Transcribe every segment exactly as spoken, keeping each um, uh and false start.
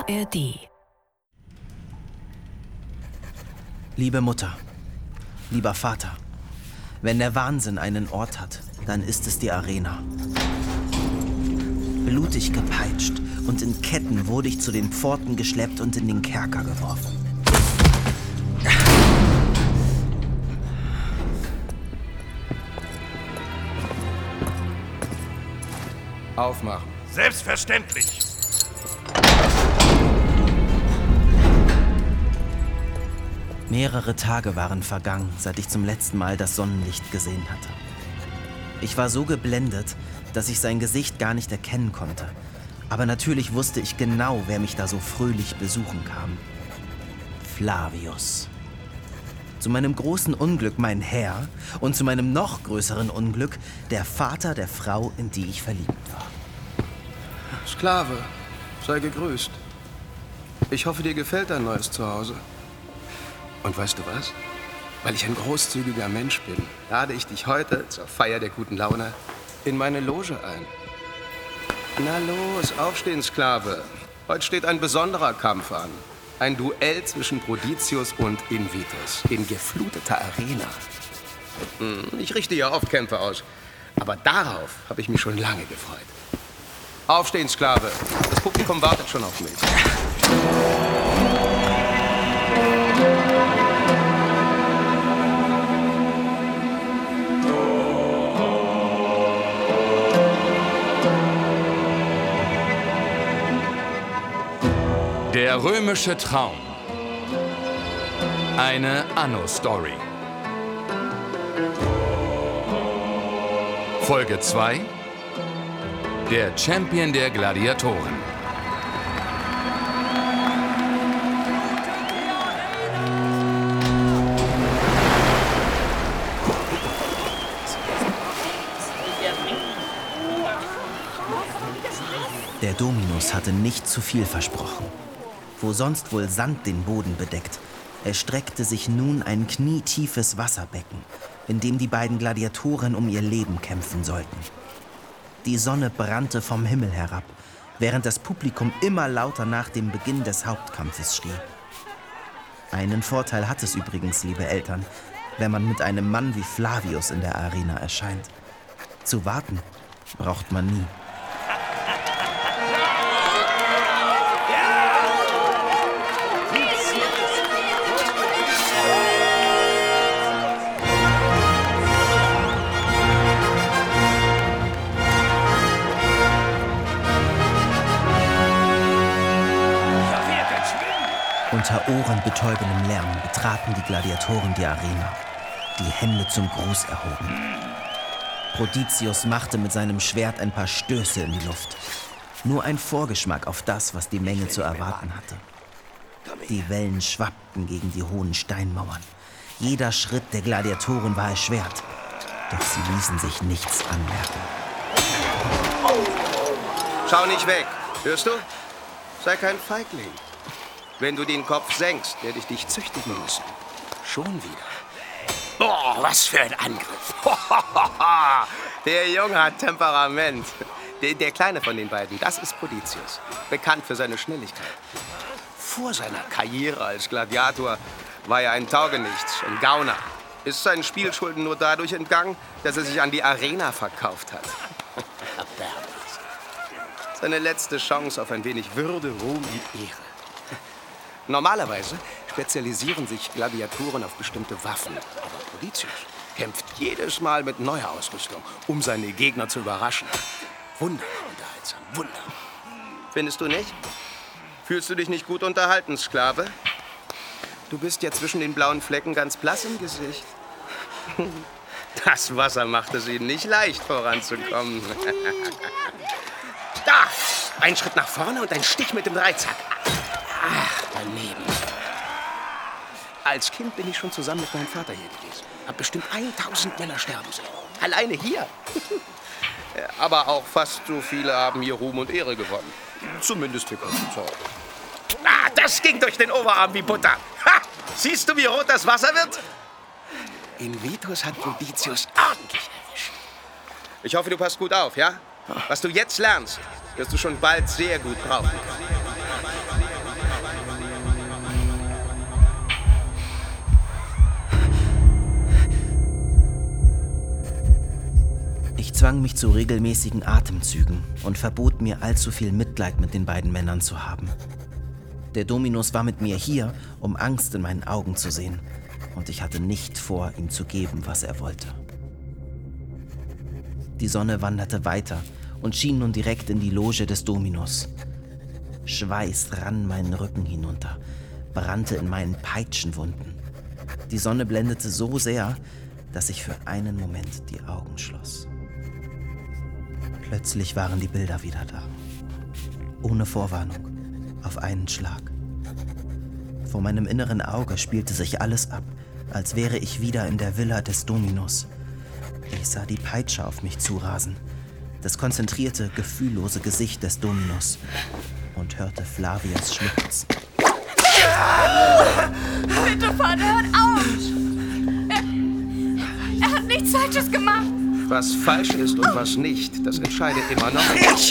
R D. Liebe Mutter, lieber Vater, wenn der Wahnsinn einen Ort hat, dann ist es die Arena. Blutig gepeitscht und in Ketten wurde ich zu den Pforten geschleppt und in den Kerker geworfen. Aufmachen. Selbstverständlich. Mehrere Tage waren vergangen, seit ich zum letzten Mal das Sonnenlicht gesehen hatte. Ich war so geblendet, dass ich sein Gesicht gar nicht erkennen konnte. Aber natürlich wusste ich genau, wer mich da so fröhlich besuchen kam. Flavius. Zu meinem großen Unglück mein Herr und zu meinem noch größeren Unglück der Vater der Frau, in die ich verliebt war. Sklave, sei gegrüßt. Ich hoffe, dir gefällt dein neues Zuhause. Und weißt du was? Weil ich ein großzügiger Mensch bin, lade ich dich heute zur Feier der guten Laune in meine Loge ein. Na los, aufstehen, Sklave. Heute steht ein besonderer Kampf an. Ein Duell zwischen Proditius und Invitus in gefluteter Arena. Ich richte ja oft Kämpfe aus, aber darauf habe ich mich schon lange gefreut. Aufstehen, Sklave. Das Publikum wartet schon auf mich. Der römische Traum. Eine Anno-Story. Folge zwei. Der Champion der Gladiatoren. Der Dominus hatte nicht zu viel versprochen. Wo sonst wohl Sand den Boden bedeckt, erstreckte sich nun ein knietiefes Wasserbecken, in dem die beiden Gladiatoren um ihr Leben kämpfen sollten. Die Sonne brannte vom Himmel herab, während das Publikum immer lauter nach dem Beginn des Hauptkampfes schrie. Einen Vorteil hat es übrigens, liebe Eltern, wenn man mit einem Mann wie Flavius in der Arena erscheint. Zu warten braucht man nie. Unter ohrenbetäubendem Lärm betraten die Gladiatoren die Arena, die Hände zum Gruß erhoben. Proditius machte mit seinem Schwert ein paar Stöße in die Luft. Nur ein Vorgeschmack auf das, was die Menge zu erwarten hatte. Die Wellen schwappten gegen die hohen Steinmauern. Jeder Schritt der Gladiatoren war erschwert, doch sie ließen sich nichts anmerken. Schau nicht weg, hörst du? Sei kein Feigling. Wenn du den Kopf senkst, werde ich dich züchtigen müssen. Schon wieder. Boah, was für ein Angriff. Der Junge hat Temperament. Der, der Kleine von den beiden, das ist Proditius. Bekannt für seine Schnelligkeit. Vor seiner Karriere als Gladiator war er ein Taugenichts, ein Gauner. Ist seinen Spielschulden nur dadurch entgangen, dass er sich an die Arena verkauft hat. Seine letzte Chance auf ein wenig Würde, Ruhm und Ehre. Normalerweise spezialisieren sich Gladiatoren auf bestimmte Waffen. Aber Proditius kämpft jedes Mal mit neuer Ausrüstung, um seine Gegner zu überraschen. Wunderbar unterhaltsam, wunderbar. Findest du nicht? Fühlst du dich nicht gut unterhalten, Sklave? Du bist ja zwischen den blauen Flecken ganz blass im Gesicht. Das Wasser macht es ihnen nicht leicht, voranzukommen. Da! Ein Schritt nach vorne und ein Stich mit dem Dreizack. Ach, daneben. Als Kind bin ich schon zusammen mit meinem Vater hier gewesen. Hab bestimmt tausend Männer sterben sehen. Alleine hier. Aber auch fast so viele haben hier Ruhm und Ehre gewonnen. Zumindest für kurze Zeit. Ah, das ging durch den Oberarm wie Butter. Ha! Siehst du, wie rot das Wasser wird? Invitus hat Proditius ordentlich erwischt. Ich hoffe, du passt gut auf, ja? Was du jetzt lernst, wirst du schon bald sehr gut brauchen können. zwang mich zu regelmäßigen Atemzügen und verbot mir allzu viel Mitleid mit den beiden Männern zu haben. Der Dominus war mit mir hier, um Angst in meinen Augen zu sehen, und ich hatte nicht vor, ihm zu geben, was er wollte. Die Sonne wanderte weiter und schien nun direkt in die Loge des Dominus. Schweiß rann meinen Rücken hinunter, brannte in meinen Peitschenwunden. Die Sonne blendete so sehr, dass ich für einen Moment die Augen schloss. Plötzlich waren die Bilder wieder da. Ohne Vorwarnung, auf einen Schlag. Vor meinem inneren Auge spielte sich alles ab, als wäre ich wieder in der Villa des Dominus. Ich sah die Peitsche auf mich zurasen, das konzentrierte, gefühllose Gesicht des Dominus und hörte Flavias Schluchzen. Bitte, Vater, hört auf! Er, er hat nichts Falsches gemacht. Was falsch ist und was nicht, das entscheide immer noch ich.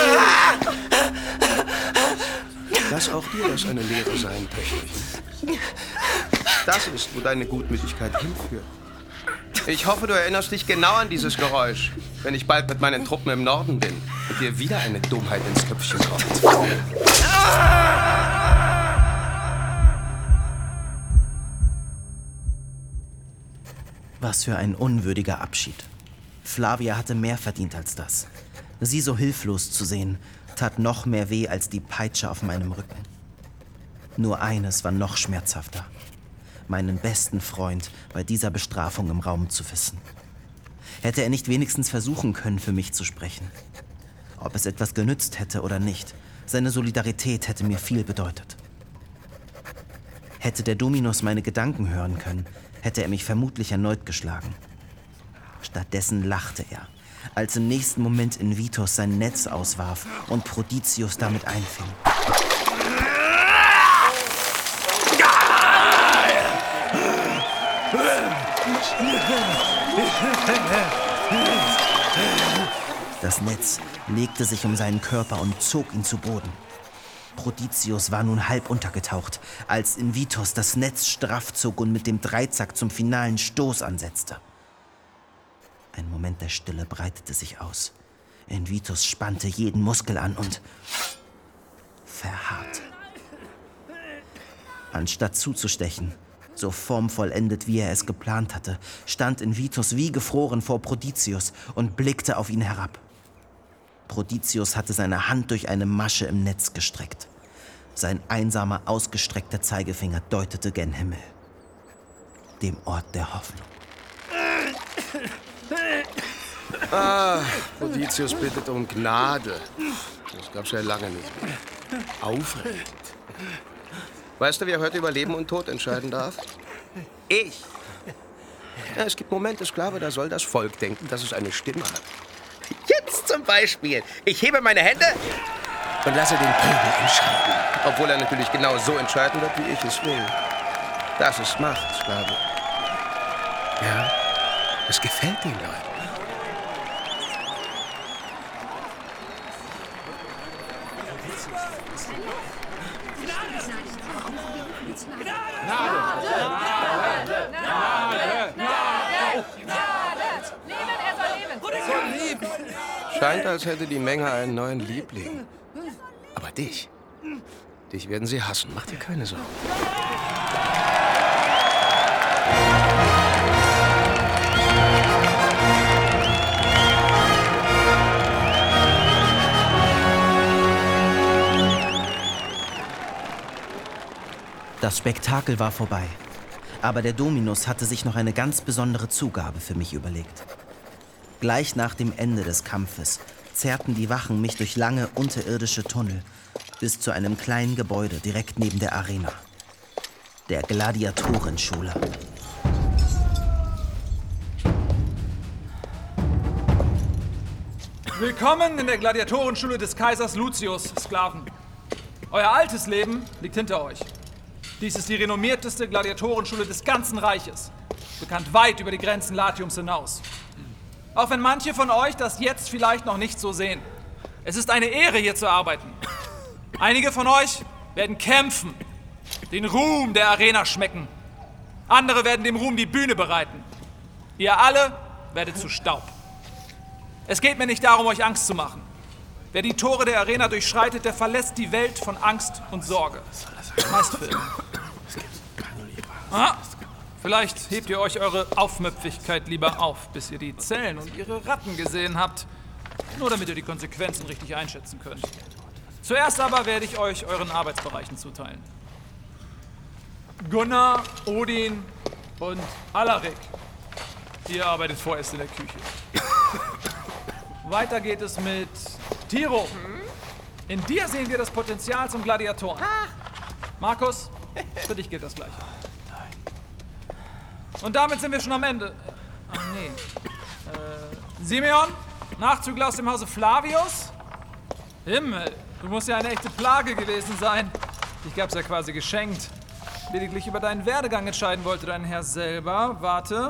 Lass auch dir das eine Lehre sein, Töchterchen. Das ist, wo deine Gutmütigkeit hinführt. Ich hoffe, du erinnerst dich genau an dieses Geräusch, wenn ich bald mit meinen Truppen im Norden bin und dir wieder eine Dummheit ins Köpfchen kommt. Was für ein unwürdiger Abschied. Flavia hatte mehr verdient als das. Sie so hilflos zu sehen, tat noch mehr weh als die Peitsche auf meinem Rücken. Nur eines war noch schmerzhafter: meinen besten Freund bei dieser Bestrafung im Raum zu wissen. Hätte er nicht wenigstens versuchen können, für mich zu sprechen? Ob es etwas genützt hätte oder nicht, seine Solidarität hätte mir viel bedeutet. Hätte der Dominus meine Gedanken hören können, hätte er mich vermutlich erneut geschlagen. Stattdessen lachte er, als im nächsten Moment Invitus sein Netz auswarf und Proditius damit einfing. Das Netz legte sich um seinen Körper und zog ihn zu Boden. Proditius war nun halb untergetaucht, als Invitus das Netz straff zog und mit dem Dreizack zum finalen Stoß ansetzte. Ein Moment der Stille breitete sich aus. Invitus spannte jeden Muskel an und verharrte. Anstatt zuzustechen, so formvollendet wie er es geplant hatte, stand Invitus wie gefroren vor Proditius und blickte auf ihn herab. Proditius hatte seine Hand durch eine Masche im Netz gestreckt. Sein einsamer, ausgestreckter Zeigefinger deutete gen Himmel, dem Ort der Hoffnung. Ah, Proditius bittet um Gnade. Das gab's ja lange nicht mehr. Aufregend. Weißt du, wer heute über Leben und Tod entscheiden darf? Ich. Ja, es gibt Momente, Sklave, da soll das Volk denken, dass es eine Stimme hat. Jetzt zum Beispiel. Ich hebe meine Hände und lasse den Pöbel entscheiden. Obwohl er natürlich genau so entscheiden wird, wie ich es will. Das ist Macht, Sklave. Ja, es gefällt den Leuten. Scheint, als hätte die Menge einen neuen Liebling. Aber dich, dich werden sie hassen. Mach dir keine Sorgen. Das Spektakel war vorbei. Aber der Dominus hatte sich noch eine ganz besondere Zugabe für mich überlegt. Gleich nach dem Ende des Kampfes zerrten die Wachen mich durch lange unterirdische Tunnel bis zu einem kleinen Gebäude direkt neben der Arena. Der Gladiatorenschule. Willkommen in der Gladiatorenschule des Kaisers Lucius, Sklaven. Euer altes Leben liegt hinter euch. Dies ist die renommierteste Gladiatorenschule des ganzen Reiches, bekannt weit über die Grenzen Latiums hinaus. Auch wenn manche von euch das jetzt vielleicht noch nicht so sehen. Es ist eine Ehre, hier zu arbeiten. Einige von euch werden kämpfen, den Ruhm der Arena schmecken. Andere werden dem Ruhm die Bühne bereiten. Ihr alle werdet zu Staub. Es geht mir nicht darum, euch Angst zu machen. Wer die Tore der Arena durchschreitet, der verlässt die Welt von Angst und Sorge. Meist Film. Ah, vielleicht hebt ihr euch eure Aufmüpfigkeit lieber auf, bis ihr die Zellen und ihre Ratten gesehen habt. Nur damit ihr die Konsequenzen richtig einschätzen könnt. Zuerst aber werde ich euch euren Arbeitsbereichen zuteilen. Gunnar, Odin und Alarik. Ihr arbeitet vorerst in der Küche. Weiter geht es mit Tiro. In dir sehen wir das Potenzial zum Gladiatoren. Markus, für dich gilt das Gleiche. Und damit sind wir schon am Ende. Ach nee. Äh, Simeon, Nachzügler aus dem Hause Flavius? Himmel, du musst ja eine echte Plage gewesen sein. Ich gab's ja quasi geschenkt. Lediglich über deinen Werdegang entscheiden wollte dein Herr selber. Warte.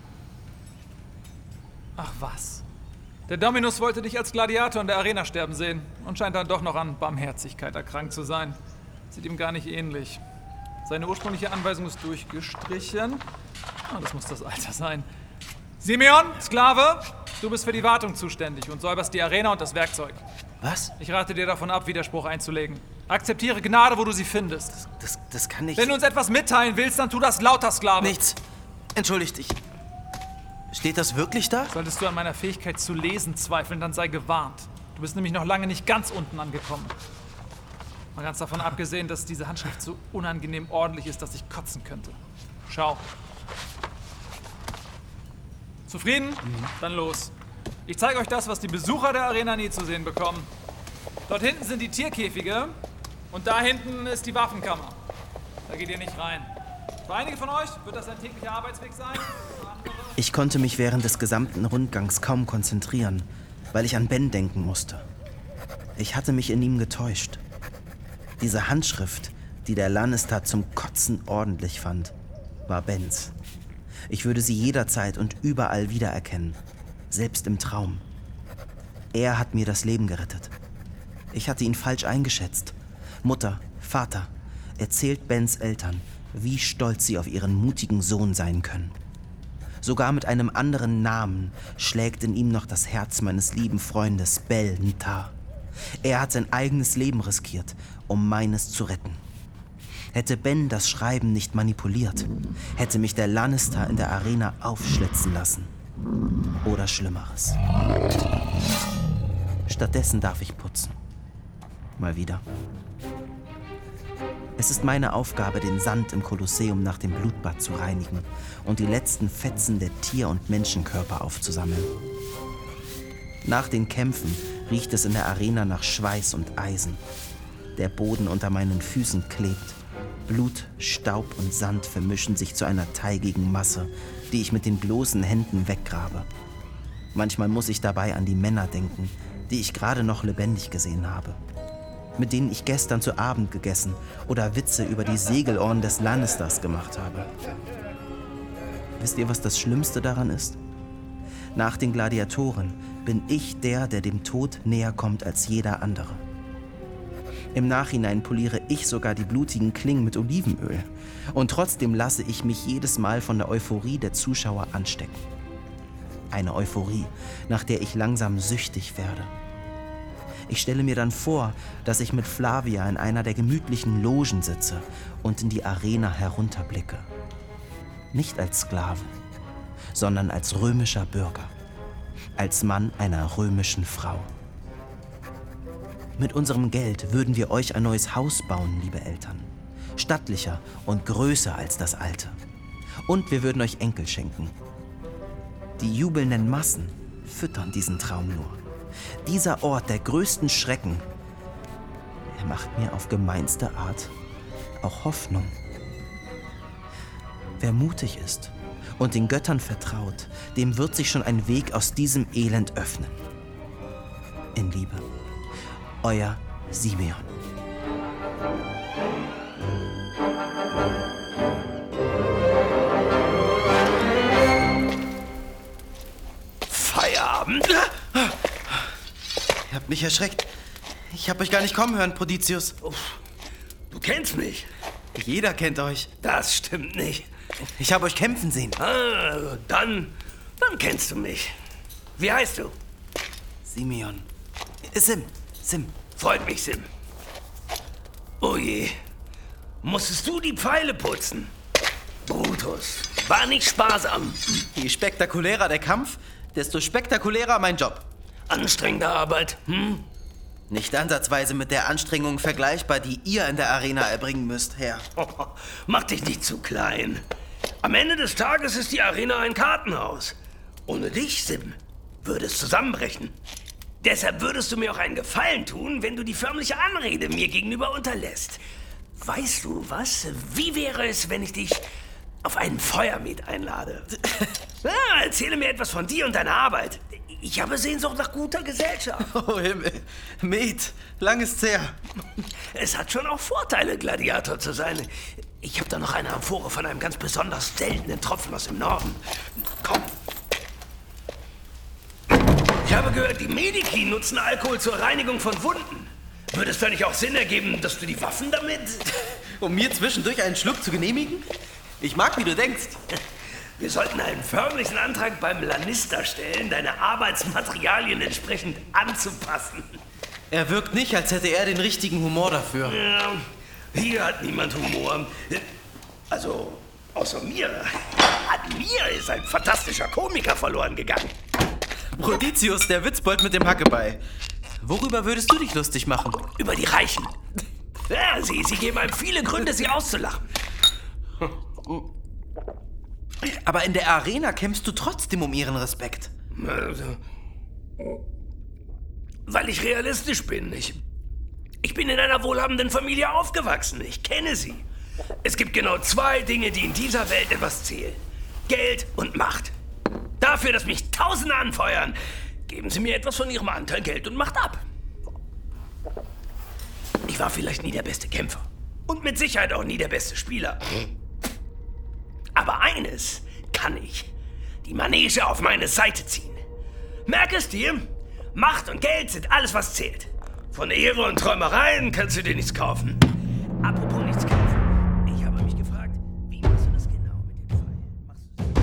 Ach was. Der Dominus wollte dich als Gladiator in der Arena sterben sehen und scheint dann doch noch an Barmherzigkeit erkrankt zu sein. Sieht ihm gar nicht ähnlich. Seine ursprüngliche Anweisung ist durchgestrichen. Ah, das muss das Alter sein. Simeon, Sklave, du bist für die Wartung zuständig und säuberst die Arena und das Werkzeug. Was? Ich rate dir davon ab, Widerspruch einzulegen. Akzeptiere Gnade, wo du sie findest. Das, das kann nicht... Wenn du uns etwas mitteilen willst, dann tu das lauter, Sklave. Nichts. Entschuldigt, ich... Steht das wirklich da? Solltest du an meiner Fähigkeit zu lesen zweifeln, dann sei gewarnt. Du bist nämlich noch lange nicht ganz unten angekommen. Mal ganz davon abgesehen, dass diese Handschrift so unangenehm ordentlich ist, dass ich kotzen könnte. Schau. Zufrieden? Mhm. Dann los. Ich zeige euch das, was die Besucher der Arena nie zu sehen bekommen. Dort hinten sind die Tierkäfige und da hinten ist die Waffenkammer. Da geht ihr nicht rein. Für einige von euch wird das ein täglicher Arbeitsweg sein. Ich konnte mich während des gesamten Rundgangs kaum konzentrieren, weil ich an Ben denken musste. Ich hatte mich in ihm getäuscht. Diese Handschrift, die der Lannister zum Kotzen ordentlich fand, war Bens. Ich würde sie jederzeit und überall wiedererkennen, selbst im Traum. Er hat mir das Leben gerettet. Ich hatte ihn falsch eingeschätzt. Mutter, Vater, erzählt Bens Eltern, wie stolz sie auf ihren mutigen Sohn sein können. Sogar mit einem anderen Namen schlägt in ihm noch das Herz meines lieben Freundes Bel Ntar. Er hat sein eigenes Leben riskiert, um meines zu retten. Hätte Ben das Schreiben nicht manipuliert, hätte mich der Lannister in der Arena aufschlitzen lassen. Oder Schlimmeres. Stattdessen darf ich putzen. Mal wieder. Es ist meine Aufgabe, den Sand im Kolosseum nach dem Blutbad zu reinigen und die letzten Fetzen der Tier- und Menschenkörper aufzusammeln. Nach den Kämpfen riecht es in der Arena nach Schweiß und Eisen. Der Boden unter meinen Füßen klebt. Blut, Staub und Sand vermischen sich zu einer teigigen Masse, die ich mit den bloßen Händen weggrabe. Manchmal muss ich dabei an die Männer denken, die ich gerade noch lebendig gesehen habe, mit denen ich gestern zu Abend gegessen oder Witze über die Segelohren des Lannisters gemacht habe. Wisst ihr, was das Schlimmste daran ist? Nach den Gladiatoren bin ich der, der dem Tod näher kommt als jeder andere. Im Nachhinein poliere ich sogar die blutigen Klingen mit Olivenöl. Und trotzdem lasse ich mich jedes Mal von der Euphorie der Zuschauer anstecken. Eine Euphorie, nach der ich langsam süchtig werde. Ich stelle mir dann vor, dass ich mit Flavia in einer der gemütlichen Logen sitze und in die Arena herunterblicke. Nicht als Sklave, sondern als römischer Bürger. Als Mann einer römischen Frau. Mit unserem Geld würden wir euch ein neues Haus bauen, liebe Eltern. Stattlicher und größer als das alte. Und wir würden euch Enkel schenken. Die jubelnden Massen füttern diesen Traum nur. Dieser Ort der größten Schrecken, er macht mir auf gemeinste Art auch Hoffnung. Wer mutig ist und den Göttern vertraut, dem wird sich schon ein Weg aus diesem Elend öffnen. In Liebe, euer Simeon. Feierabend! Ihr habt mich erschreckt. Ich hab euch gar nicht kommen hören, Prodicius. Du kennst mich. Jeder kennt euch. Das stimmt nicht. Ich habe euch kämpfen sehen. Ah, dann, dann kennst du mich. Wie heißt du? Simeon. Sim, Sim. Freut mich, Sim. Oh je. Musstest du die Pfeile putzen? Brutus. War nicht sparsam. Je spektakulärer der Kampf, desto spektakulärer mein Job. Anstrengende Arbeit, hm? Nicht ansatzweise mit der Anstrengung vergleichbar, die ihr in der Arena erbringen müsst, Herr. Mach dich nicht zu klein. Am Ende des Tages ist die Arena ein Kartenhaus. Ohne dich, Sim, würde es zusammenbrechen. Deshalb würdest du mir auch einen Gefallen tun, wenn du die förmliche Anrede mir gegenüber unterlässt. Weißt du was? Wie wäre es, wenn ich dich auf einen Feuermet einlade? Ja, erzähle mir etwas von dir und deiner Arbeit. Ich habe Sehnsucht nach guter Gesellschaft. Oh Himmel, Met, lang ist's her. Es hat schon auch Vorteile, Gladiator zu sein. Ich habe da noch eine Amphore von einem ganz besonders seltenen Tropfen aus dem Norden. Komm. Ich habe gehört, die Medici nutzen Alkohol zur Reinigung von Wunden. Würde es da nicht auch Sinn ergeben, dass du die Waffen damit... Um mir zwischendurch einen Schluck zu genehmigen? Ich mag, wie du denkst. Wir sollten einen förmlichen Antrag beim Lannister stellen, deine Arbeitsmaterialien entsprechend anzupassen. Er wirkt nicht, als hätte er den richtigen Humor dafür. Ja, hier hat niemand Humor. Also, außer mir. An mir ist ein fantastischer Komiker verloren gegangen. Proditius, der Witzbold mit dem Hackebeil. Worüber würdest du dich lustig machen? Über die Reichen. Ja, sie, sie geben einem viele Gründe, sie auszulachen. Aber in der Arena kämpfst du trotzdem um ihren Respekt. Also, weil ich realistisch bin. Ich, ich bin in einer wohlhabenden Familie aufgewachsen. Ich kenne sie. Es gibt genau zwei Dinge, die in dieser Welt etwas zählen. Geld und Macht. Dafür, dass mich Tausende anfeuern, geben Sie mir etwas von Ihrem Anteil Geld und Macht ab. Ich war vielleicht nie der beste Kämpfer. Und mit Sicherheit auch nie der beste Spieler. Aber eines kann ich. Die Manege auf meine Seite ziehen. Merk es dir, Macht und Geld sind alles, was zählt. Von Ehre und Träumereien kannst du dir nichts kaufen. Apropos nichts kaufen. Ich habe mich gefragt, wie machst du das genau mit dem Pfeil? Machst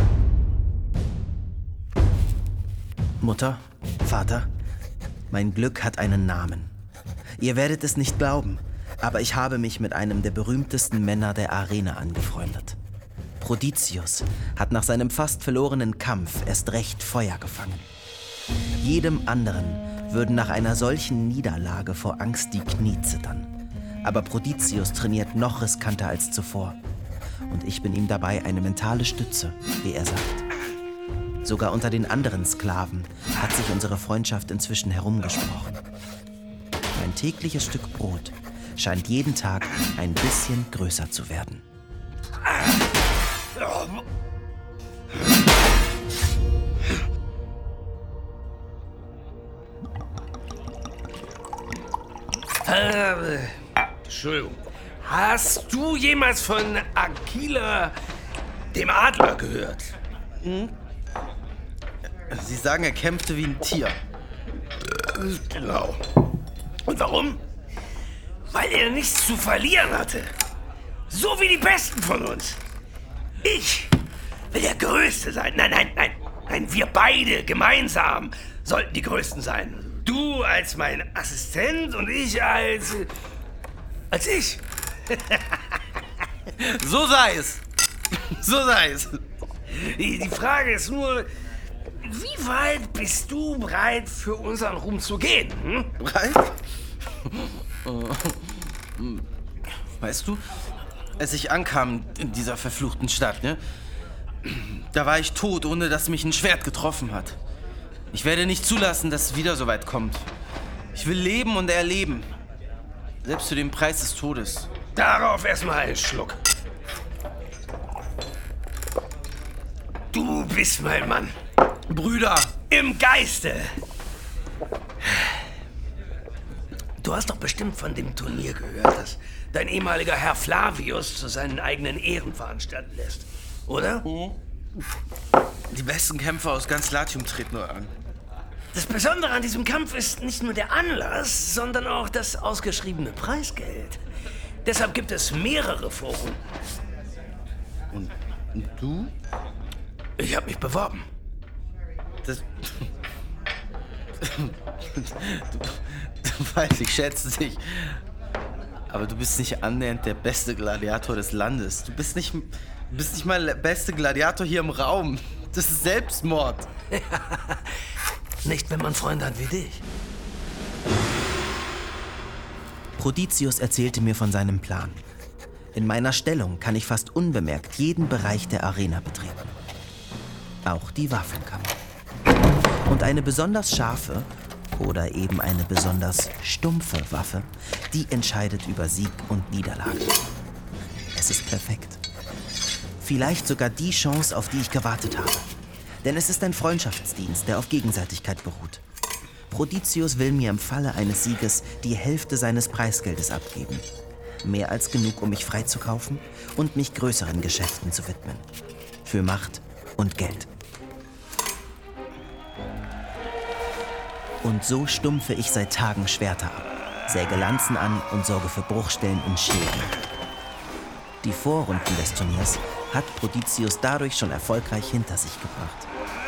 du Mutter, Vater, mein Glück hat einen Namen. Ihr werdet es nicht glauben, aber ich habe mich mit einem der berühmtesten Männer der Arena angefreundet. Proditius hat nach seinem fast verlorenen Kampf erst recht Feuer gefangen. Jedem anderen würden nach einer solchen Niederlage vor Angst die Knie zittern. Aber Proditius trainiert noch riskanter als zuvor. Und ich bin ihm dabei eine mentale Stütze, wie er sagt. Sogar unter den anderen Sklaven hat sich unsere Freundschaft inzwischen herumgesprochen. Mein tägliches Stück Brot scheint jeden Tag ein bisschen größer zu werden. Äh, Entschuldigung. Hast du jemals von Aquila, dem Adler, gehört? Hm? Sie sagen, er kämpfte wie ein Tier. Genau. Und warum? Weil er nichts zu verlieren hatte. So wie die Besten von uns. Ich will der Größte sein. Nein, nein, nein. Nein, wir beide gemeinsam sollten die Größten sein. Du als mein Assistent und ich als... als ich. So sei es. So sei es. Die, die Frage ist nur, wie weit bist du bereit, für unseren Ruhm zu gehen? Hm? Bereit? Weißt du, als ich ankam in dieser verfluchten Stadt, ne? Da war ich tot, ohne dass mich ein Schwert getroffen hat. Ich werde nicht zulassen, dass es wieder so weit kommt. Ich will leben und erleben. Selbst zu dem Preis des Todes. Darauf erstmal einen Schluck. Du bist mein Mann. Brüder! Im Geiste. Du hast doch bestimmt von dem Turnier gehört, das dein ehemaliger Herr Flavius zu seinen eigenen Ehren veranstalten lässt. Oder? Mhm. Die besten Kämpfer aus ganz Latium treten nur an. Das Besondere an diesem Kampf ist nicht nur der Anlass, sondern auch das ausgeschriebene Preisgeld. Deshalb gibt es mehrere Vorrunden. Und, und du? Ich habe mich beworben. Das, Du, du weißt, ich schätze dich. Aber du bist nicht annähernd der beste Gladiator des Landes. Du bist nicht, du bist nicht mal der beste Gladiator hier im Raum. Das ist Selbstmord. Nicht, wenn man Freunde hat wie dich. Prodicius erzählte mir von seinem Plan. In meiner Stellung kann ich fast unbemerkt jeden Bereich der Arena betreten. Auch die Waffenkammer. Und eine besonders scharfe oder eben eine besonders stumpfe Waffe, die entscheidet über Sieg und Niederlage. Es ist perfekt. Vielleicht sogar die Chance, auf die ich gewartet habe. Denn es ist ein Freundschaftsdienst, der auf Gegenseitigkeit beruht. Prodicius will mir im Falle eines Sieges die Hälfte seines Preisgeldes abgeben. Mehr als genug, um mich freizukaufen und mich größeren Geschäften zu widmen. Für Macht und Geld. Und so stumpfe ich seit Tagen Schwerter ab, säge Lanzen an und sorge für Bruchstellen in Schilden. Die Vorrunden des Turniers hat Prodicius dadurch schon erfolgreich hinter sich gebracht.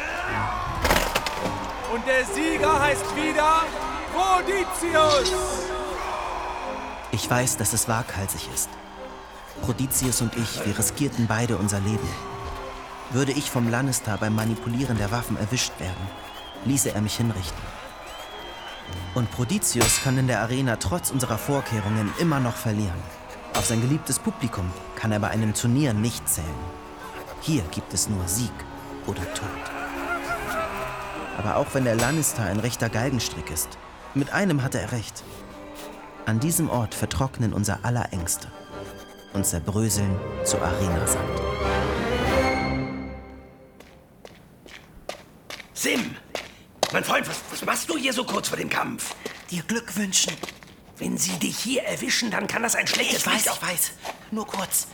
Und der Sieger heißt wieder Prodicius! Ich weiß, dass es waghalsig ist. Prodicius und ich, wir riskierten beide unser Leben. Würde ich vom Lannister beim Manipulieren der Waffen erwischt werden, ließe er mich hinrichten. Und Prodicius kann in der Arena trotz unserer Vorkehrungen immer noch verlieren. Auf sein geliebtes Publikum kann er bei einem Turnier nicht zählen. Hier gibt es nur Sieg oder Tod. Aber auch wenn der Lannister ein rechter Galgenstrick ist, mit einem hatte er recht. An diesem Ort vertrocknen unser aller Ängste und zerbröseln zu Arenasand. Sim! Mein Freund, was, was machst du hier so kurz vor dem Kampf? Dir Glück wünschen. Wenn sie dich hier erwischen, dann kann das ein schlechtes Ich weiß, Licht auf... ich weiß. Nur kurz.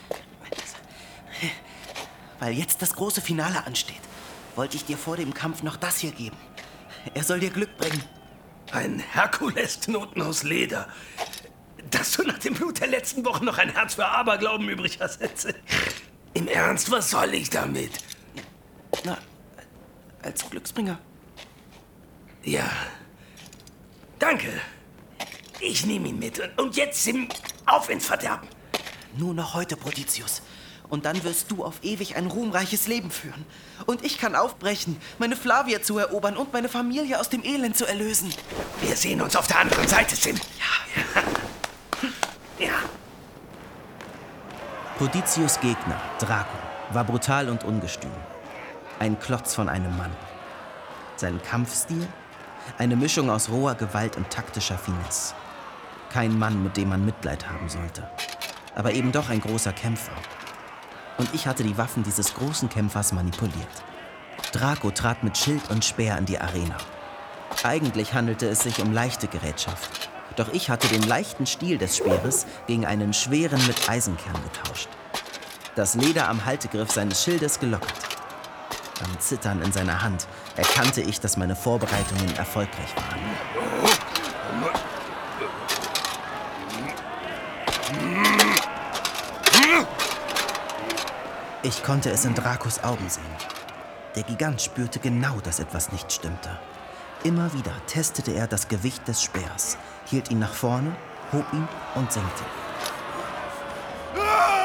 Weil jetzt das große Finale ansteht, wollte ich dir vor dem Kampf noch das hier geben. Er soll dir Glück bringen. Ein Herkules-Knoten aus Leder. Dass du nach dem Blut der letzten Woche noch ein Herz für Aberglauben übrig hast. Im Ernst, was soll ich damit? Na, als Glücksbringer. Ja. Danke. Ich nehme ihn mit. Und jetzt, Sim, auf ins Verderben. Nur noch heute, Prodicius. Und dann wirst du auf ewig ein ruhmreiches Leben führen. Und ich kann aufbrechen, meine Flavia zu erobern und meine Familie aus dem Elend zu erlösen. Wir sehen uns auf der anderen Seite, Sim. Ja. Ja. Prodicius' Gegner, Draco, war brutal und ungestüm. Ein Klotz von einem Mann. Sein Kampfstil? Eine Mischung aus roher Gewalt und taktischer Finesse. Kein Mann, mit dem man Mitleid haben sollte. Aber eben doch ein großer Kämpfer. Und ich hatte die Waffen dieses großen Kämpfers manipuliert. Draco trat mit Schild und Speer in die Arena. Eigentlich handelte es sich um leichte Gerätschaft. Doch ich hatte den leichten Stiel des Speeres gegen einen schweren mit Eisenkern getauscht. Das Leder am Haltegriff seines Schildes gelockert. Beim Zittern in seiner Hand erkannte ich, dass meine Vorbereitungen erfolgreich waren. Ich konnte es in Dracos Augen sehen. Der Gigant spürte genau, dass etwas nicht stimmte. Immer wieder testete er das Gewicht des Speers, hielt ihn nach vorne, hob ihn und senkte ihn.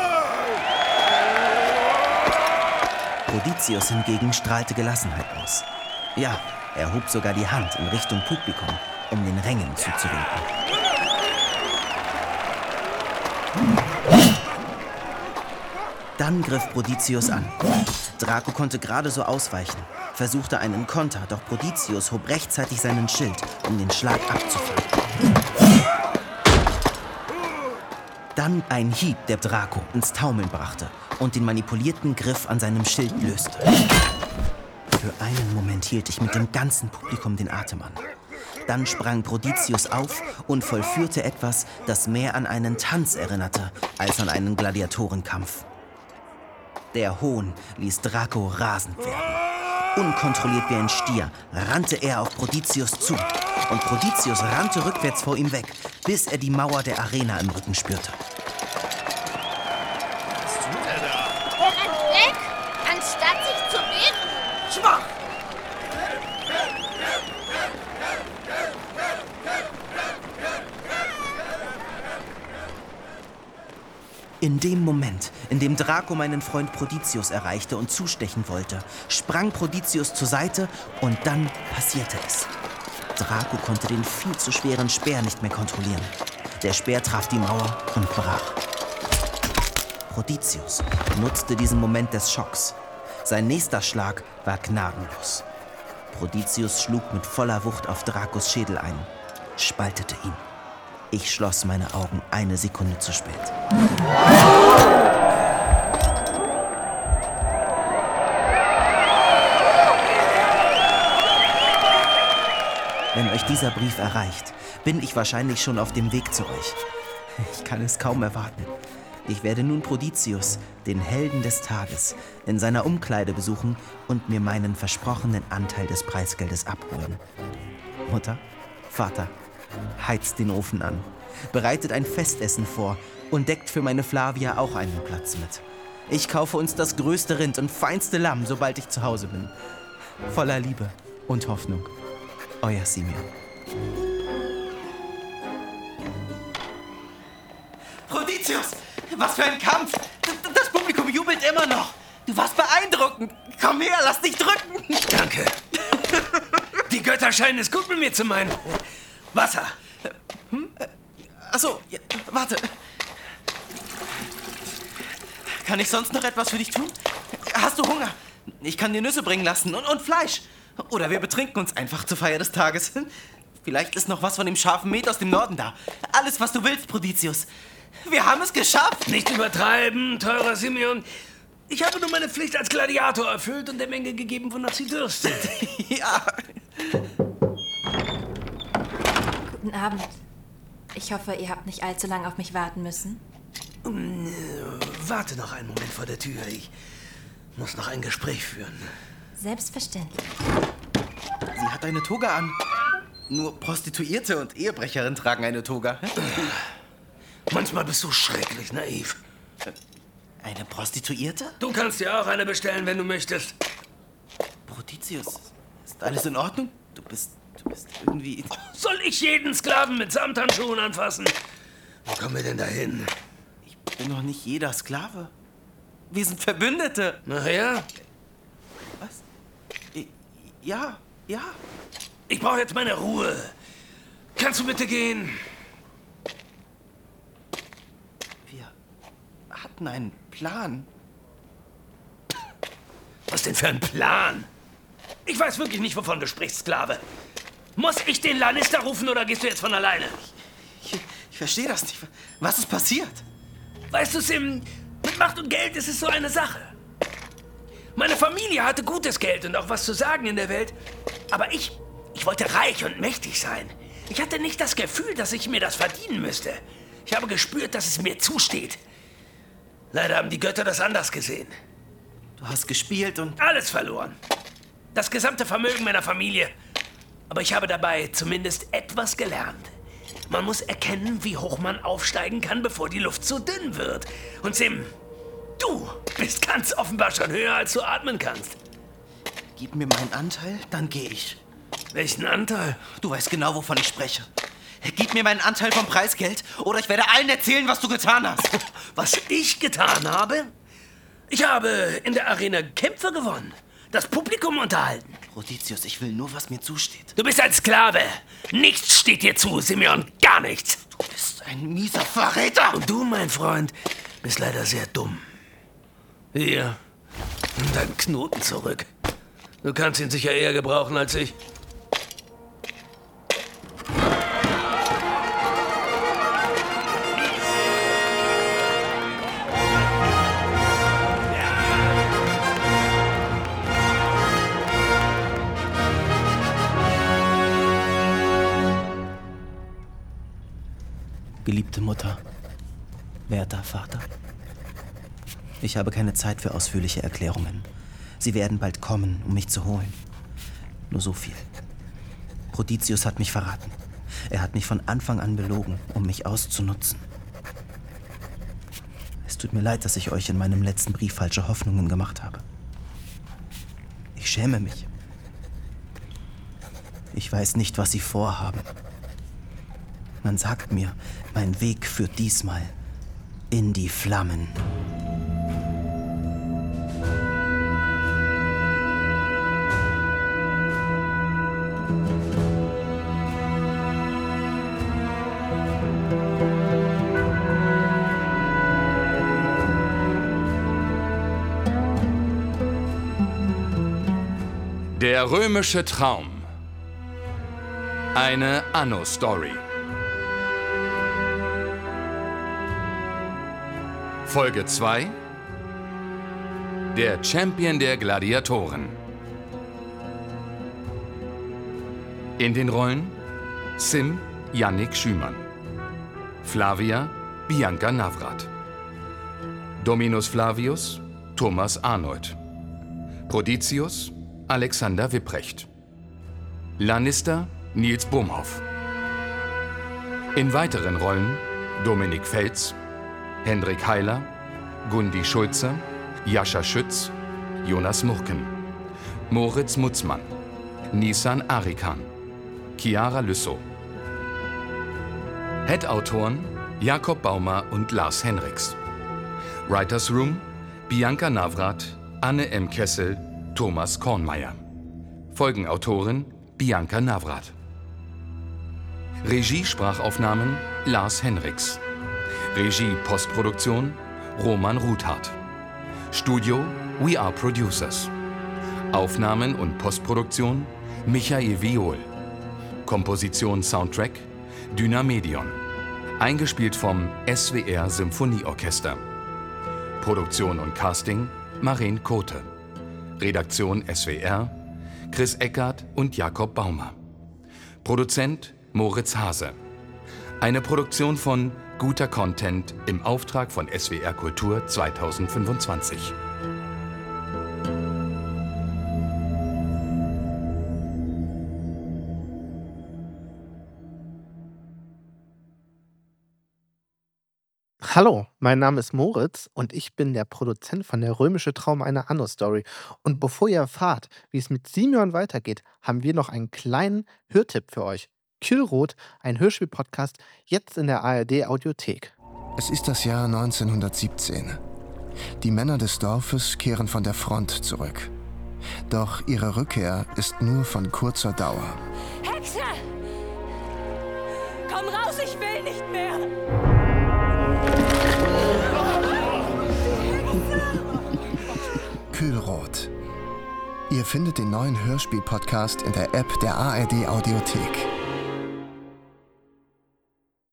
Prodicius hingegen strahlte Gelassenheit aus. Ja, er hob sogar die Hand in Richtung Publikum, um den Rängen zuzuwinken. Dann griff Prodicius an. Draco konnte gerade so ausweichen, versuchte einen Konter, doch Prodicius hob rechtzeitig seinen Schild, um den Schlag abzufangen. Dann ein Hieb, der Draco ins Taumeln brachte und den manipulierten Griff an seinem Schild löste. Für einen Moment hielt ich mit dem ganzen Publikum den Atem an. Dann sprang Prodicius auf und vollführte etwas, das mehr an einen Tanz erinnerte, als an einen Gladiatorenkampf. Der Hohn ließ Draco rasend werden. Unkontrolliert wie ein Stier rannte er auf Prodicius zu. Und Prodicius rannte rückwärts vor ihm weg, bis er die Mauer der Arena im Rücken spürte. Er rennt weg, anstatt sich zu wehren. Schwach! In dem Moment, in dem Draco meinen Freund Prodizius erreichte und zustechen wollte, sprang Prodizius zur Seite und dann passierte es. Draco konnte den viel zu schweren Speer nicht mehr kontrollieren. Der Speer traf die Mauer und brach. Prodizius nutzte diesen Moment des Schocks. Sein nächster Schlag war gnadenlos. Prodizius schlug mit voller Wucht auf Dracos Schädel ein, spaltete ihn. Ich schloss meine Augen eine Sekunde zu spät. Wenn euch dieser Brief erreicht, bin ich wahrscheinlich schon auf dem Weg zu euch. Ich kann es kaum erwarten. Ich werde nun Prodizius, den Helden des Tages, in seiner Umkleide besuchen und mir meinen versprochenen Anteil des Preisgeldes abholen. Mutter, Vater, heizt den Ofen an, bereitet ein Festessen vor und deckt für meine Flavia auch einen Platz mit. Ich kaufe uns das größte Rind und feinste Lamm, sobald ich zu Hause bin. Voller Liebe und Hoffnung. Euer Simeon. Prodizius, was für ein Kampf! Das Publikum jubelt immer noch. Du warst beeindruckend. Komm her, lass dich drücken. Danke. Die Götter scheinen es gut mit mir zu meinen. Wasser. Hm? Achso, ja, warte. Kann ich sonst noch etwas für dich tun? Hast du Hunger? Ich kann dir Nüsse bringen lassen und, und Fleisch. Oder wir betrinken uns einfach zur Feier des Tages. Vielleicht ist noch was von dem scharfen Met aus dem Norden da. Alles, was du willst, Prodizius. Wir haben es geschafft. Nicht übertreiben, teurer Simeon. Ich habe nur meine Pflicht als Gladiator erfüllt und der Menge gegeben, wonach sie dürstet. Ja. Guten Abend. Ich hoffe, ihr habt nicht allzu lange auf mich warten müssen. Warte noch einen Moment vor der Tür. Ich muss noch ein Gespräch führen. Selbstverständlich. Sie hat eine Toga an. Nur Prostituierte und Ehebrecherinnen tragen eine Toga. Manchmal bist du schrecklich naiv. Eine Prostituierte? Du kannst dir auch eine bestellen, wenn du möchtest. Prodizius, ist alles in Ordnung? Du bist, du bist irgendwie... Soll ich jeden Sklaven mit Samthandschuhen anfassen? Wo kommen wir denn dahin? Ich bin doch nicht jeder Sklave. Wir sind Verbündete. Na ja? Was? Ja, ja. Ich brauche jetzt meine Ruhe. Kannst du bitte gehen? Wir hatten einen Plan. Was denn für ein Plan? Ich weiß wirklich nicht, wovon du sprichst, Sklave. Muss ich den Lannister rufen oder gehst du jetzt von alleine? Ich, ich verstehe das nicht. Was ist passiert? Weißt du, Sim, mit Macht und Geld ist es so eine Sache. Meine Familie hatte gutes Geld und auch was zu sagen in der Welt. Aber ich, ich wollte reich und mächtig sein. Ich hatte nicht das Gefühl, dass ich mir das verdienen müsste. Ich habe gespürt, dass es mir zusteht. Leider haben die Götter das anders gesehen. Du hast gespielt und... Alles verloren. Das gesamte Vermögen meiner Familie. Aber ich habe dabei zumindest etwas gelernt. Man muss erkennen, wie hoch man aufsteigen kann, bevor die Luft zu dünn wird. Und Sim, du bist ganz offenbar schon höher, als du atmen kannst. Gib mir meinen Anteil, dann gehe ich. Welchen Anteil? Du weißt genau, wovon ich spreche. Gib mir meinen Anteil vom Preisgeld oder ich werde allen erzählen, was du getan hast. Was ich getan habe? Ich habe in der Arena Kämpfe gewonnen. Das Publikum unterhalten. Prodizius, ich will nur, was mir zusteht. Du bist ein Sklave. Nichts steht dir zu, Simeon. Gar nichts. Du bist ein mieser Verräter. Und du, mein Freund, bist leider sehr dumm. Hier, nimm deinen Knoten zurück. Du kannst ihn sicher eher gebrauchen als ich. Geliebte Mutter, werter Vater, ich habe keine Zeit für ausführliche Erklärungen. Sie werden bald kommen, um mich zu holen. Nur so viel. Prodizius hat mich verraten. Er hat mich von Anfang an belogen, um mich auszunutzen. Es tut mir leid, dass ich euch in meinem letzten Brief falsche Hoffnungen gemacht habe. Ich schäme mich. Ich weiß nicht, was sie vorhaben. Man sagt mir, mein Weg führt diesmal in die Flammen. Der römische Traum. Eine Anno-Story. Folge zwei. Der Champion der Gladiatoren. In den Rollen Sim Yannick Schümann, Flavia Bianca Navrat, Dominus Flavius Thomas Arnold, Proditius Alexander Wipprecht, Lannister Nils Bomhoff. In weiteren Rollen Dominik Fels, Hendrik Heiler, Gundi Schulze, Jascha Schütz, Jonas Murken, Moritz Mutzmann, Nisan Arikan, Chiara Lüssow. Head-Autoren Jakob Baumer und Lars Henriks. Writers Room Bianca Navrat, Anne M. Kessel, Thomas Kornmeier. Folgenautorin Bianca Navrat. Regie-Sprachaufnahmen Lars Henriks. Regie-Postproduktion Roman Ruthardt. Studio We Are Producers. Aufnahmen und Postproduktion Michael Viol. Komposition Soundtrack Dynamedion. Eingespielt vom S W R Symphonieorchester. Produktion und Casting Maren Kote. Redaktion S W R Chris Eckert und Jakob Baumer. Produzent Moritz Hase. Eine Produktion von Guter Content im Auftrag von S W R Kultur zweitausendfünfundzwanzig. Hallo, mein Name ist Moritz und ich bin der Produzent von Der römische Traum, eine Anno-Story. Und bevor ihr erfahrt, wie es mit Simeon weitergeht, haben wir noch einen kleinen Hörtipp für euch. Kühlrot, ein Hörspiel-Podcast, jetzt in der A R D-Audiothek. Es ist das Jahr neunzehnhundertsiebzehn. Die Männer des Dorfes kehren von der Front zurück. Doch ihre Rückkehr ist nur von kurzer Dauer. Hexe! Komm raus, ich will nicht mehr! Kühlrot. Ihr findet den neuen Hörspiel-Podcast in der App der A R D-Audiothek.